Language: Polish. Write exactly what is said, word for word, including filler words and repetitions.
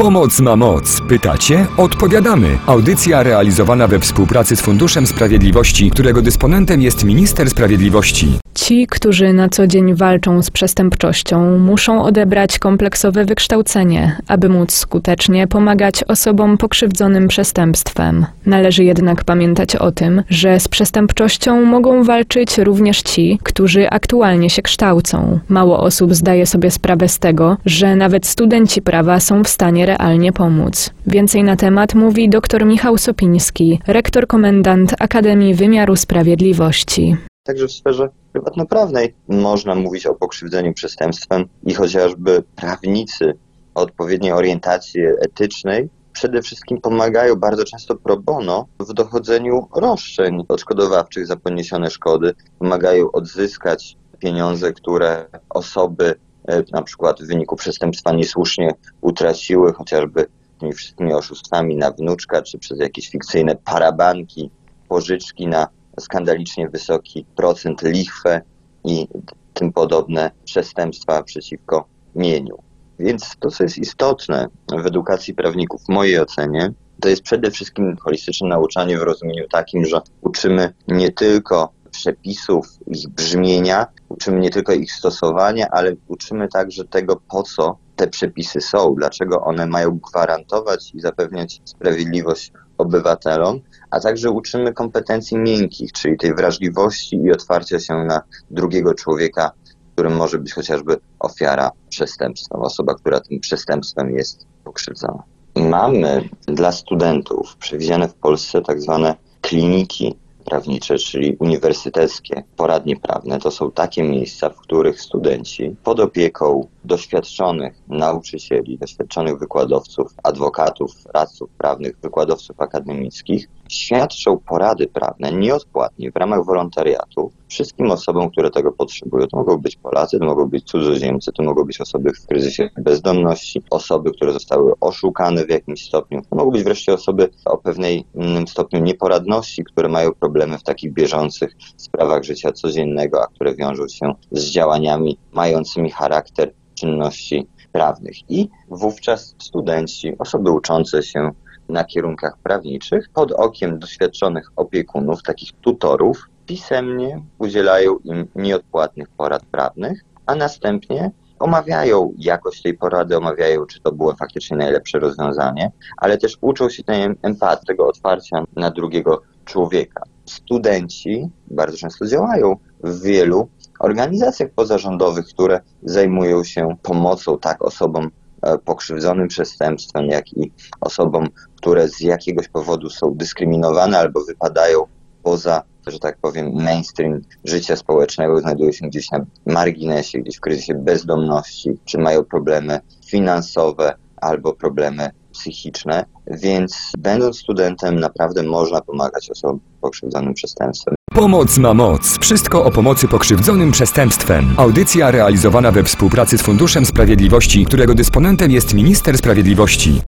Pomoc ma moc. Pytacie? Odpowiadamy. Audycja realizowana we współpracy z Funduszem Sprawiedliwości, którego dysponentem jest Minister Sprawiedliwości. Ci, którzy na co dzień walczą z przestępczością, muszą odebrać kompleksowe wykształcenie, aby móc skutecznie pomagać osobom pokrzywdzonym przestępstwem. Należy jednak pamiętać o tym, że z przestępczością mogą walczyć również ci, którzy aktualnie się kształcą. Mało osób zdaje sobie sprawę z tego, że nawet studenci prawa są w stanie realnie pomóc. Więcej na temat mówi dr Michał Sopiński, rektor komendant Akademii Wymiaru Sprawiedliwości. Także w sferze prywatnoprawnej można mówić o pokrzywdzeniu przestępstwem i chociażby prawnicy o odpowiedniej orientacji etycznej przede wszystkim pomagają bardzo często pro bono w dochodzeniu roszczeń odszkodowawczych za poniesione szkody, pomagają odzyskać pieniądze, które osoby na przykład w wyniku przestępstwa niesłusznie utraciły, chociażby tymi wszystkimi oszustwami na wnuczka, czy przez jakieś fikcyjne parabanki, pożyczki na skandalicznie wysoki procent, lichwę i tym podobne przestępstwa przeciwko mieniu. Więc to, co jest istotne w edukacji prawników, w mojej ocenie, to jest przede wszystkim holistyczne nauczanie w rozumieniu takim, że uczymy nie tylko przepisów, ich brzmienia, uczymy nie tylko ich stosowania, ale uczymy także tego, po co te przepisy są, dlaczego one mają gwarantować i zapewniać sprawiedliwość obywatelom, a także uczymy kompetencji miękkich, czyli tej wrażliwości i otwarcia się na drugiego człowieka, którym może być chociażby ofiara przestępstwa, osoba, która tym przestępstwem jest pokrzywdzona. Mamy dla studentów przewidziane w Polsce tak zwane kliniki prawnicze, czyli uniwersyteckie poradnie prawne. To są takie miejsca, w których studenci pod opieką doświadczonych nauczycieli, doświadczonych wykładowców, adwokatów, radców prawnych, wykładowców akademickich świadczą porady prawne nieodpłatnie w ramach wolontariatu wszystkim osobom, które tego potrzebują. To mogą być Polacy, to mogą być cudzoziemcy, to mogą być osoby w kryzysie bezdomności, osoby, które zostały oszukane w jakimś stopniu. To mogą być wreszcie osoby o pewnej innym stopniu nieporadności, które mają problemy w takich bieżących sprawach życia codziennego, a które wiążą się z działaniami mającymi charakter czynności prawnych. I wówczas studenci, osoby uczące się na kierunkach prawniczych, pod okiem doświadczonych opiekunów, takich tutorów, pisemnie udzielają im nieodpłatnych porad prawnych, a następnie omawiają jakość tej porady, omawiają, czy to było faktycznie najlepsze rozwiązanie, ale też uczą się tej empatii, tego otwarcia na drugiego człowieka. Studenci bardzo często działają w wielu organizacjach pozarządowych, które zajmują się pomocą tak osobom pokrzywdzonym przestępstwem, jak i osobom, które z jakiegoś powodu są dyskryminowane albo wypadają poza, że tak powiem, mainstream życia społecznego, znajdują się gdzieś na marginesie, gdzieś w kryzysie bezdomności, czy mają problemy finansowe albo problemy psychiczne, więc będąc studentem naprawdę można pomagać osobom pokrzywdzonym przestępstwem. Pomoc ma moc. Wszystko o pomocy pokrzywdzonym przestępstwem. Audycja realizowana we współpracy z Funduszem Sprawiedliwości, którego dysponentem jest Minister Sprawiedliwości.